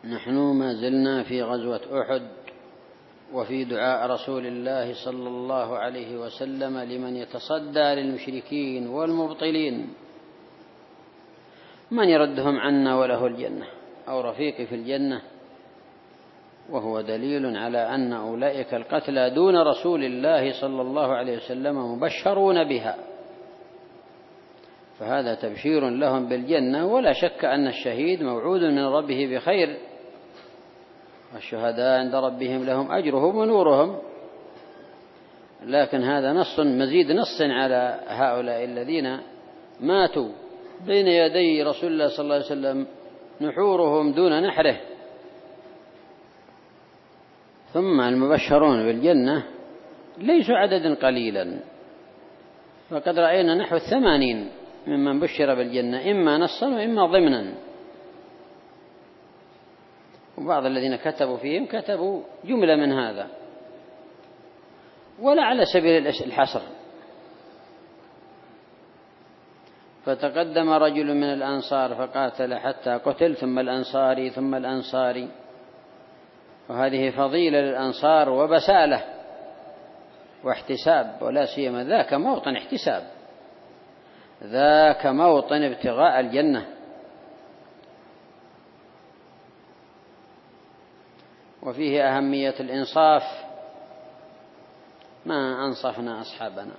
نحن ما زلنا في غزوة أحد، وفي دعاء رسول الله صلى الله عليه وسلم لمن يتصدى للمشركين والمبطلين من يردهم عنا وله الجنة أو رفيقي في الجنة، وهو دليل على أن أولئك القتلى دون رسول الله صلى الله عليه وسلم مبشرون بها، فهذا تبشير لهم بالجنة. ولا شك أن الشهيد موعود من ربه بخير، والشهداء عند ربهم لهم أجرهم ونورهم، لكن هذا نص مزيد نص على هؤلاء الذين ماتوا بين يدي رسول الله صلى الله عليه وسلم نحورهم دون نحره. ثم المبشرون بالجنة ليسوا عددا قليلا، فقد رأينا نحو 80 ممن بشر بالجنة، إما نصا وإما ضمنا، وبعض الذين كتبوا فيهم كتبوا جملة من هذا، ولا على سبيل الحصر. فتقدم رجل من الأنصار فقاتل حتى قتل، ثم الأنصاري ثم الأنصاري، وهذه فضيلة للأنصار وبسالة واحتساب، ولا سيما ذاك موطن احتساب، ذاك موطن ابتغاء الجنة. وفيه أهمية الإنصاف، ما أنصفنا أصحابنا،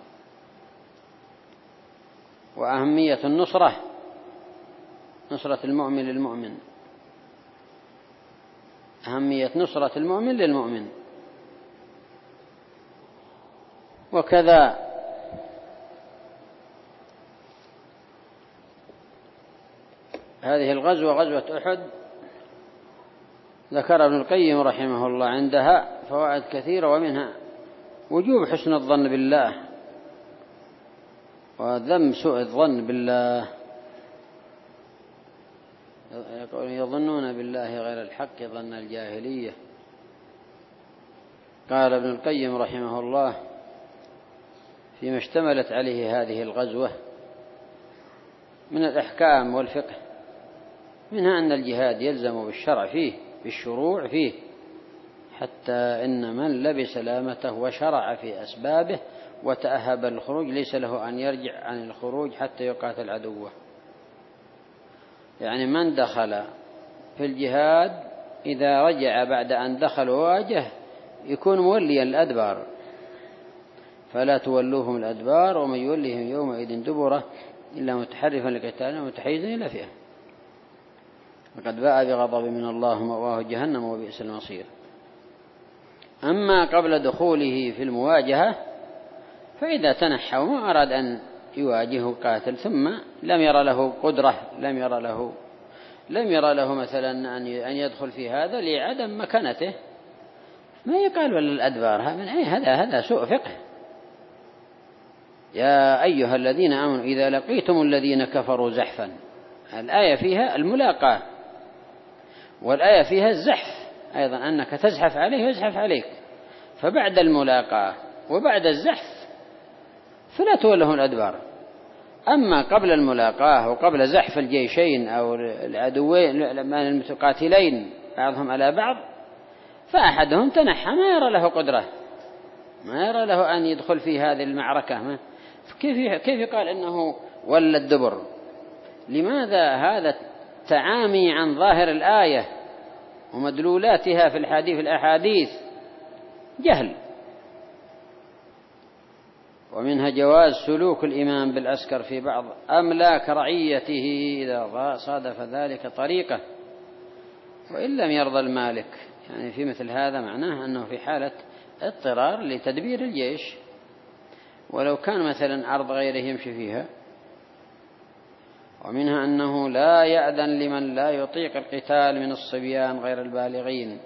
وأهمية النصرة، نصرة المؤمن للمؤمن، أهمية نصرة المؤمن للمؤمن. وكذا هذه الغزوة غزوة أحد ذكر ابن القيم رحمه الله عندها فوائد كثيرة، ومنها وجوب حسن الظن بالله وذم سوء الظن بالله، يظنون بالله غير الحق ظن الجاهلية. قال ابن القيم رحمه الله فيما اشتملت عليه هذه الغزوة من الأحكام والفقه، منها أن الجهاد يلزم بالشرع فيه، بالشروع فيه، حتى إن من لبس لامته وشرع في أسبابه وتأهب الخروج ليس له أن يرجع عن الخروج حتى يقاتل عدوه. يعني من دخل في الجهاد إذا رجع بعد أن دخل وواجه يكون موليا الأدبار، فلا تولوهم الأدبار ومن يوليهم يومئذ دبره إلا متحرفا لقتال متحيزا إلى فئة وقد باء بغضب من الله مأواه جهنم وبئس المصير. أما قبل دخوله في المواجهة فإذا تنحى وما أراد أن يواجهه قاتل ثم لم يرى له قدرة، لم يرى له مثلا أن يدخل في هذا لعدم مكانته، ما يقال ولا الأدبار، هذا سوء فقه. يا أيها الذين آمنوا إذا لقيتم الذين كفروا زحفا، الآية فيها الملاقاة، والآية فيها الزحف أيضا، أنك تزحف عليه ويزحف عليك، فبعد الملاقاة وبعد الزحف فلا تولهم الأدبار. أما قبل الملاقاة وقبل زحف الجيشين أو العدوين المتقاتلين بعضهم على بعض، فأحدهم تنحى ما يرى له قدرة، ما يرى له أن يدخل في هذه المعركة، كيف قال إنه ولى الدبر؟ لماذا هذا التعامي عن ظاهر الآية ومدلولاتها في الأحاديث؟ جهل. ومنها جواز سلوك الإمام بالعسكر في بعض أملاك رعيته إذا صادف ذلك طريقة وإن لم يرضى المالك، يعني في مثل هذا معناه أنه في حالة اضطرار لتدبير الجيش، ولو كان مثلا أرض غيره يمشي فيها. ومنها أنه لا يأذن لمن لا يطيق القتال من الصبيان غير البالغين،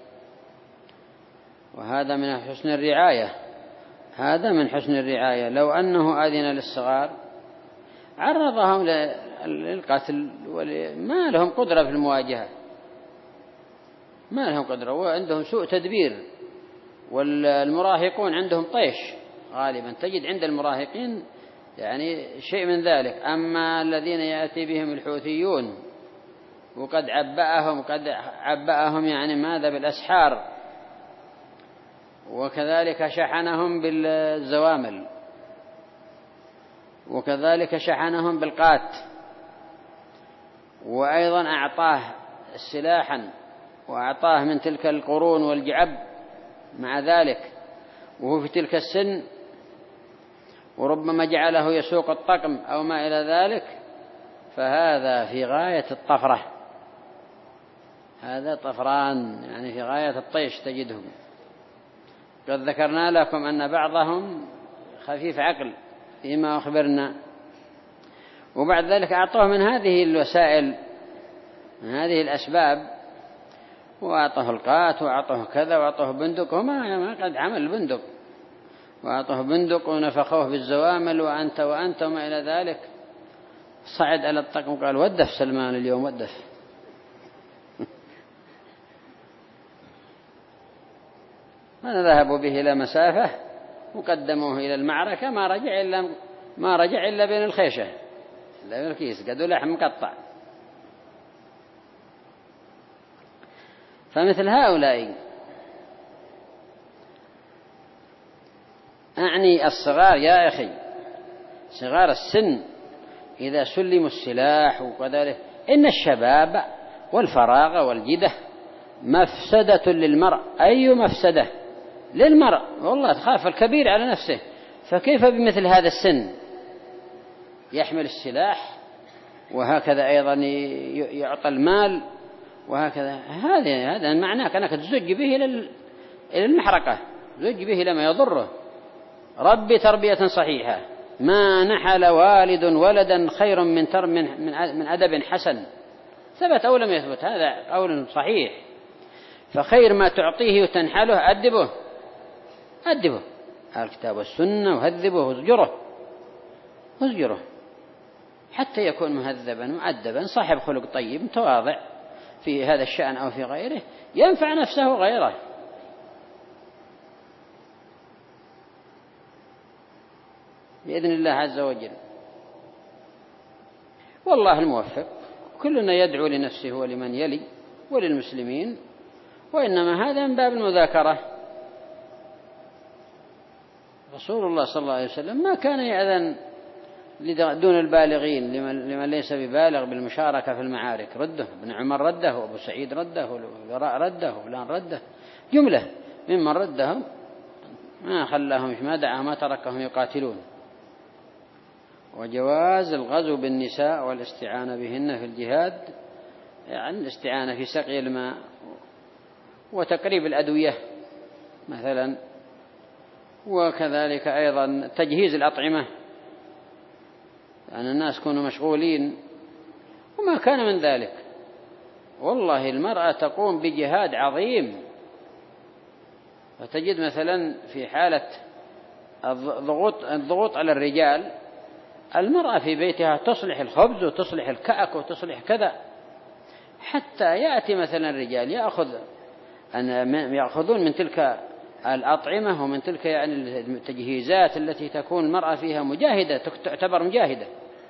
وهذا من حسن الرعاية، هذا من حسن الرعاية. لو أنه أذن للصغار عرضهم للقتل ما لهم قدرة في المواجهة، ما لهم قدرة، وعندهم سوء تدبير، والمراهقون عندهم طيش غالبا، تجد عند المراهقين يعني شيء من ذلك. أما الذين يأتي بهم الحوثيون وقد عبأهم يعني ماذا بالأسحار، وكذلك شحنهم بالزوامل، وكذلك شحنهم بالقات، وأيضا أعطاه سلاحا وأعطاه من تلك القرون والجعب مع ذلك وهو في تلك السن، وربما جعله يسوق الطقم أو ما إلى ذلك، فهذا في غاية الطفرة، هذا طفران يعني في غاية الطيش تجدهم. قد ذكرنا لكم أن بعضهم خفيف عقل فيما أخبرنا، وبعد ذلك أعطوه من هذه الوسائل من هذه الأسباب، وأعطوه القات وأعطوه كذا وأعطوه بندق، وما قد عمل بندق، وأعطوه بندق ونفخوه بالزوامل وأنت وما إلى ذلك. صعد على الطقم وقال ودف سلمان اليوم ودف. ذهبوا به إلى مسافة وقدموه إلى المعركة، ما رجع إلا بين الخيشة إلا بين الكيس، قدوا لحم مقطع. فمثل هؤلاء أعني الصغار يا أخي، صغار السن إذا سلموا السلاح وكذلك، إن الشباب والفراغ والجدة مفسدة للمرء، أي مفسدة للمرء والله، تخاف الكبير على نفسه، فكيف بمثل هذا السن يحمل السلاح وهكذا أيضا يعطى المال وهكذا. هذا معناه أنك تزج به إلى المحرقة، زج به إلى ما يضره. ربي تربية صحيحة، ما نحل والد ولدا خير من أدب حسن، ثبت أو لم يثبت، هذا قول صحيح. فخير ما تعطيه وتنحله أدبه الكتاب والسنة، وهذبه وازجره حتى يكون مهذبا مؤدبا صاحب خلق طيب متواضع في هذا الشأن أو في غيره، ينفع نفسه وغيره. بإذن الله عز وجل. والله الموفق، كلنا يدعو لنفسه ولمن يلي وللمسلمين، وإنما هذا من باب المذاكرة. رسول الله صلى الله عليه وسلم ما كان يأذن دون البالغين لمن ليس ببالغ بالمشاركة في المعارك، رده ابن عمر رده، وابو سعيد رده، والبراء رده، وفلان رده، جملة ممن ردهم ما خلاهم ما دعاهم ما تركهم يقاتلون. وجواز الغزو بالنساء والاستعانة بهن في الجهاد، يعني الاستعانة في سقي الماء وتقريب الأدوية مثلا، وكذلك أيضا تجهيز الأطعمة، يعني الناس كانوا مشغولين وما كان من ذلك. والله المرأة تقوم بجهاد عظيم، فتجد مثلا في حالة الضغوط على الرجال، المرأة في بيتها تصلح الخبز وتصلح الكأك وتصلح كذا، حتى يأتي مثلا الرجال يأخذون من تلك الأطعمة ومن تلك يعني التجهيزات التي تكون المرأة فيها مجاهدة، تعتبر مجاهدة،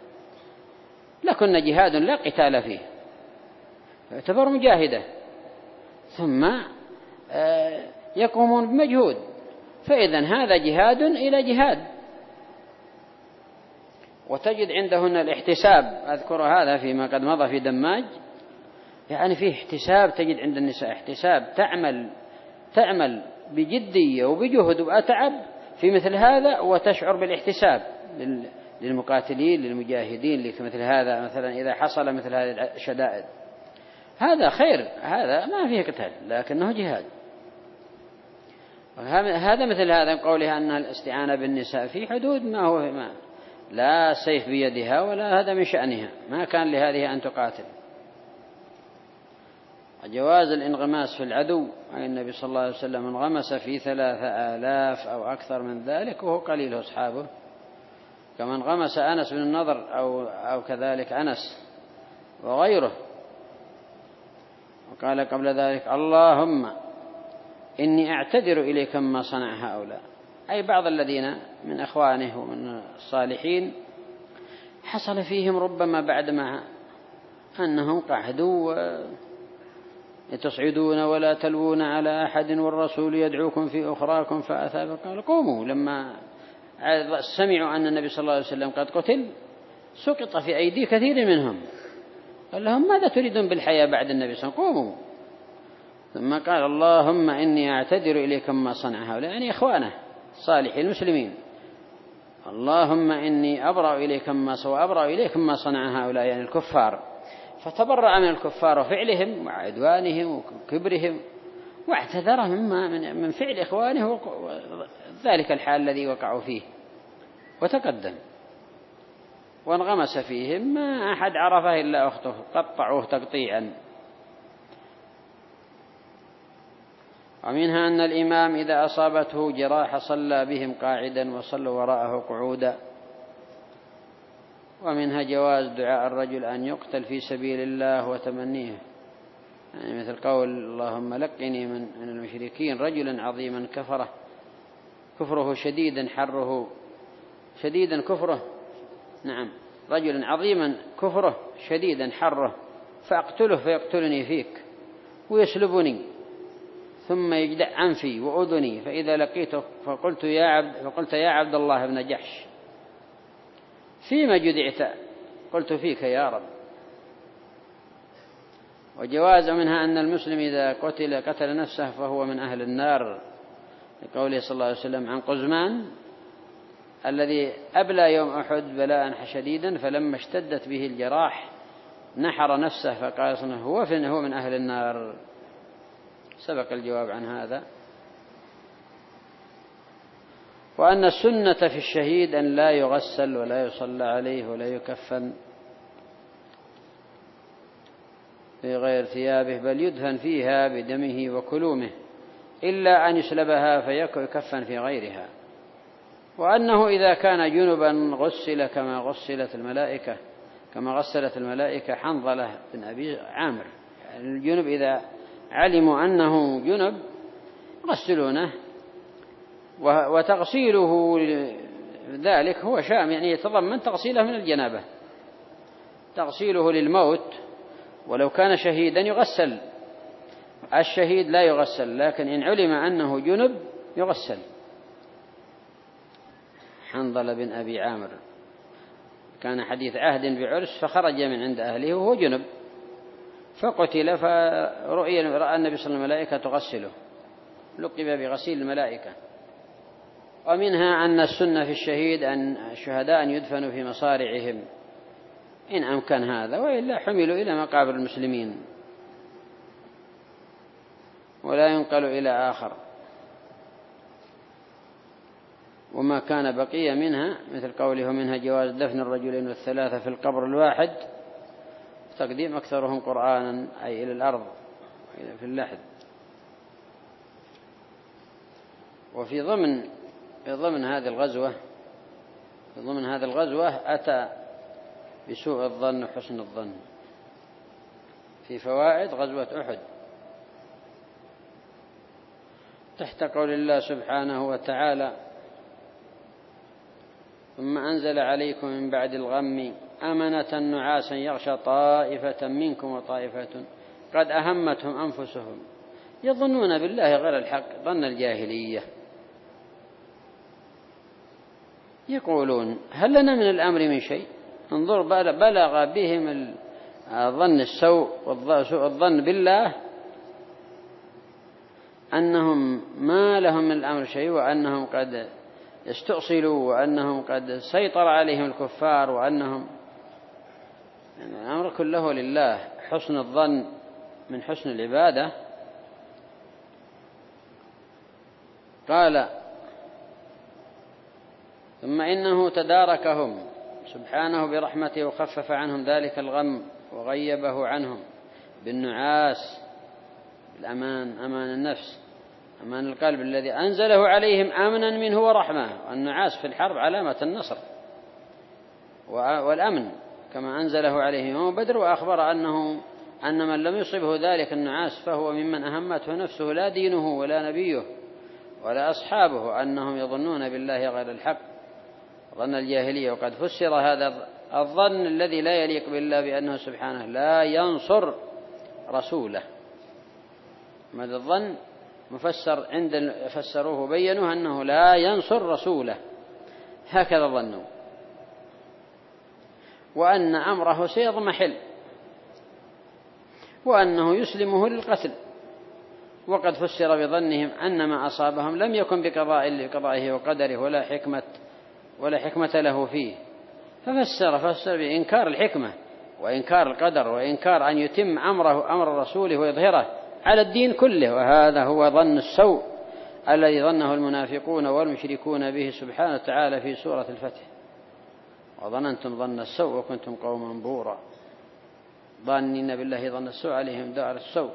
لكن جهاد لا قتال فيه، تعتبر مجاهدة، ثم يقومون بمجهود، فإذا هذا جهاد إلى جهاد. وتجد عندهن الاحتساب، أذكر هذا فيما قد مضى في دماج، يعني فيه احتساب، تجد عند النساء احتساب، تعمل بجدية وبجهد وأتعب في مثل هذا، وتشعر بالاحتساب للمقاتلين للمجاهدين مثل هذا، مثلا إذا حصل مثل هذه الشدائد، هذا خير، هذا ما فيه قتال لكنه جهاد. هذا مثل هذا قولها أن الاستعانة بالنساء في حدود ما لا سيف بيدها ولا هذا من شأنها، ما كان لهذه أن تقاتل. جواز الانغماس في العدو، أي النبي صلى الله عليه وسلم انغمس في 3000 أو أكثر من ذلك وهو قليل أصحابه، كما انغمس أنس بن النضر أو كذلك أنس وغيره، وقال قبل ذلك اللهم إني أعتذر إليك مما صنع هؤلاء، أي بعض الذين من أخوانه ومن الصالحين حصل فيهم ربما بعدما أنهم قعدوا تصعدون ولا تلوون على أحد والرسول يدعوكم في أخراكم فأثاب قال قوموا. لما سمعوا أن النبي صلى الله عليه وسلم قد قتل سقط في أيدي كثير منهم، قال لهم ماذا تريدون بالحياة بعد النبي صلى الله عليه وسلم؟ قوموا. ثم قال اللهم إني أعتذر إليك ما صنع هؤلاء، يعني إخوانه صالحين المسلمين، اللهم إني أبرأ إليك ما صنع هؤلاء، يعني الكفار. فتبرأ من الكفار وفعلهم وعدوانهم وكبرهم، واعتذر من فعل إخوانه ذلك الحال الذي وقعوا فيه، وتقدم وانغمس فيهم ما أحد عرفه إلا أخته، قطعوه تقطيعا. ومنها أن الإمام إذا أصابته جراح صلى بهم قاعدا وصلوا وراءه قعودا. ومنها جواز دعاء الرجل أن يقتل في سبيل الله وتمنيه، يعني مثل قول اللهم لقني من المشركين رجلا عظيما كفره شديدا حره شديدا كفره، نعم رجلا عظيما كفره شديدا حره فأقتله فيقتلني فيك ويسلبني ثم يجدع أنفي وأذني، فإذا لقيته فقلت يا عبد الله بن جحش فيما جدعت؟ قلت فيك يا رب. وجواز منها أن المسلم إذا قتل نفسه فهو من أهل النار، لقوله صلى الله عليه وسلم عن قزمان الذي أبلى يوم أحد بلاء شديدا فلما اشتدت به الجراح نحر نفسه فقال هو من أهل النار. سبق الجواب عن هذا. وأن السنة في الشهيد أن لا يغسل ولا يصلى عليه ولا يكفن في غير ثيابه، بل يدفن فيها بدمه وكلومه، إلا أن يسلبها فيكفن في غيرها. وأنه إذا كان جنبا غسل كما غسلت الملائكة حنظلة بن أبي عامر، يعني الجنب إذا علموا أنه جنب غسلونه، وتغسيله ذلك هو شامل، يعني يتضمن تغسيله من الجنابة، تغسيله للموت. ولو كان شهيدا يغسل، الشهيد لا يغسل، لكن إن علم أنه جنب يغسل. حنظل بن أبي عامر كان حديث عهد بعرس فخرج من عند أهله وهو جنب فقتل، رأى النبي صلى الله عليه وسلم الملائكة تغسله، لقب بغسيل الملائكة. ومنها أن السنة في الشهيد أن الشهداء يدفنوا في مصارعهم إن أمكن هذا، وإلا حملوا إلى مقابر المسلمين ولا ينقل إلى آخر. وما كان بقية منها مثل قوله منها جواز دفن الرجلين والثلاثة في القبر الواحد، تقديم أكثرهم قرآنا أي إلى الأرض في اللحد. وفي ضمن هذه الغزوة أتى بسوء الظن وحسن الظن في فوائد غزوة أحد تحت قول الله سبحانه وتعالى ثم أنزل عليكم من بعد الغم أمنة نعاسا يغشى طائفة منكم وطائفة قد أهمتهم أنفسهم يظنون بالله غير الحق ظن الجاهلية يقولون هل لنا من الأمر من شيء. انظر بلغ بهم الظن السوء وسوء الظن بالله أنهم ما لهم من الأمر شيء، وأنهم قد استؤصلوا، وأنهم قد سيطر عليهم الكفار، وأنهم يعني الأمر كله لله. حسن الظن من حسن العبادة. قال ثم إنه تداركهم سبحانه برحمته وخفف عنهم ذلك الغم وغيبه عنهم بالنعاس، بالأمان، أمان النفس، أمان القلب الذي أنزله عليهم أمنا منه ورحمة. والنعاس في الحرب علامة النصر والأمن كما أنزله عليهم يوم بدر، وأخبر أن من لم يصبه ذلك النعاس فهو ممن أهمته نفسه لا دينه ولا نبيه ولا أصحابه، أنهم يظنون بالله غير الحق ظن الجاهلية. وقد فسر هذا الظن الذي لا يليق بالله بأنه سبحانه لا ينصر رسوله. ماذا الظن مفسر عند فسروه بينوا أنه لا ينصر رسوله، هكذا ظنوا، وأن أمره سيضمحل وأنه يسلمه للقتل. وقد فسر بظنهم أن ما أصابهم لم يكن بقضائه وقدره ولا حكمة له فيه، ففسر بإنكار الحكمة وإنكار القدر وإنكار أن يتم أمر رسوله ويظهره على الدين كله. وهذا هو ظن السوء الذي ظنه المنافقون والمشركون به سبحانه وتعالى في سورة الفتح: وظننتم ظن السوء وكنتم قوما بورا ظانين بالله ظن السوء عليهم دار السوء.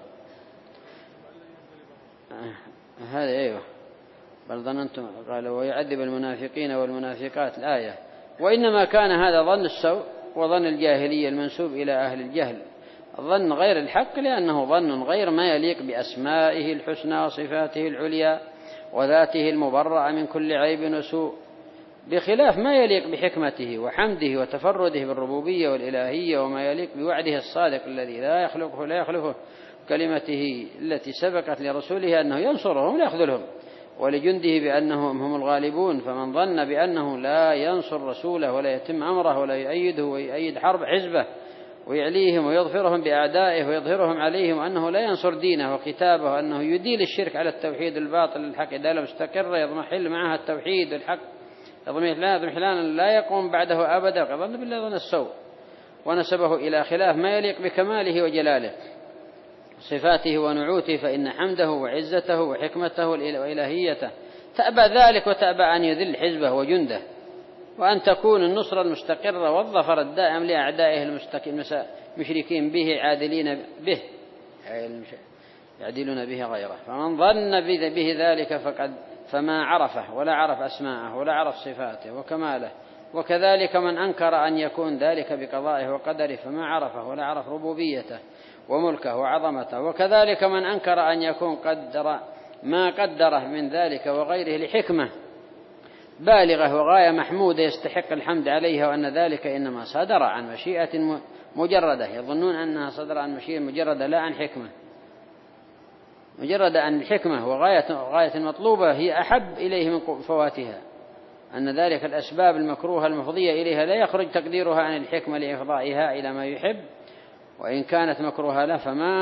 هذا أيوه، بل ظننتم قال ويعذب المنافقين والمنافقات الآية. وإنما كان هذا ظن السوء وظن الجاهلية المنسوب إلى أهل الجهل، الظن غير الحق، لأنه ظن غير ما يليق بأسمائه الحسنى وصفاته العليا وذاته المبرأة من كل عيب وسوء، بخلاف ما يليق بحكمته وحمده وتفرده بالربوبية والإلهية، وما يليق بوعده الصادق الذي لا يخلفه كلمته التي سبقت لرسوله أنه ينصرهم لا يخذلهم، ولجنده بأنهم هم الغالبون. فمن ظن بأنه لا ينصر رسوله ولا يتم أمره ولا يؤيده ويؤيد حرب حزبه ويعليهم ويظفرهم بأعدائه ويظهرهم عليهم، وأنه لا ينصر دينه وكتابه، وأنه يديل الشرك على التوحيد الباطل الحق دالة مستقرة يضمحل معها التوحيد الحق يضمحلانا لا يقوم بعده أبدا، فظن بالله ظن السوء ونسبه إلى خلاف ما يليق بكماله وجلاله صفاته ونعوته، فإن حمده وعزته وحكمته وإلهيته تأبى ذلك، وتأبى أن يذل حزبه وجنده، وأن تكون النصرة المستقرة والظفر الدائم لأعدائه المشركين به عادلين به يعدلون به غيره. فمن ظن به ذلك فما عرفه ولا عرف أسماءه ولا عرف صفاته وكماله. وكذلك من أنكر أن يكون ذلك بقضائه وقدره فما عرفه ولا عرف ربوبيته وملكه وعظمته. وكذلك من أنكر أن يكون قدر ما قدره من ذلك وغيره لحكمة بالغة وغاية محمودة يستحق الحمد عليها، وأن ذلك إنما صدر عن مشيئة مجردة. يظنون أنها صدر عن مشيئة مجردة لا عن حكمة، مجرد أن الحكمة وغاية المطلوبة هي أحب إليه من فواتها، أن ذلك الأسباب المكروهة المفضية إليها لا يخرج تقديرها عن الحكمة لإفضائها إلى ما يحب، وإن كانت مكروهة له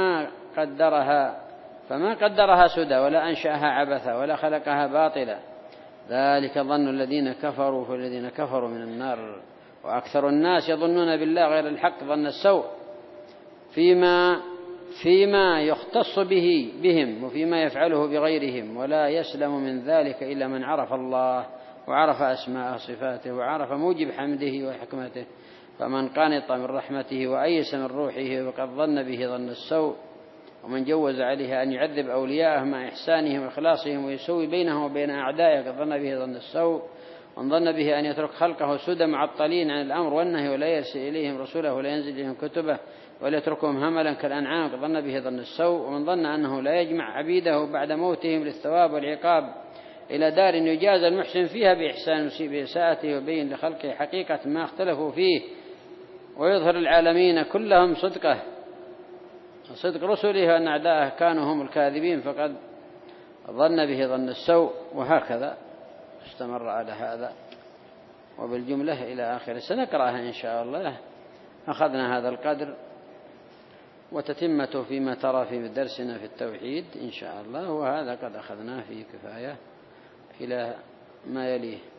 فما قدرها سدى ولا أنشأها عبثا ولا خلقها باطلا. ذلك ظن الذين كفروا فالذين كفروا من النار. وأكثر الناس يظنون بالله غير الحق ظن السوء فيما يختص بهم وفيما يفعله بغيرهم، ولا يسلم من ذلك إلا من عرف الله وعرف أسماءه وصفاته وعرف موجب حمده وحكمته. فمن قانط من رحمته وأيس من روحه وقد ظن به ظن السوء، ومن جوز عليه أن يعذب أولياءه مع إحسانهم وإخلاصهم ويسوي بينهم وبين أعدائه قد ظن به ظن السوء. ومن ظن به أن يترك خلقه سدى معطلين عن الأمر والنهي ولا يرسل إليهم رسوله ولا ينزل إليهم كتبه ولا يتركهم هملا كالأنعام قد ظن به ظن السوء. ومن ظن أنه لا يجمع عبيده بعد موتهم للثواب والعقاب إلى دار يجازى المحسن فيها بإحسان بإساءته وبين لخلقه حقيقة ما اختلفوا فيه ويظهر العالمين كلهم صدق رسله وأن أعداءه كانوا هم الكاذبين فقد ظن به ظن السوء. وهكذا استمر على هذا وبالجملة إلى آخر. سنقرأها إن شاء الله. أخذنا هذا القدر وتتمته فيما ترى في درسنا في التوحيد إن شاء الله، وهذا قد أخذناه في كفاية إلى ما يليه.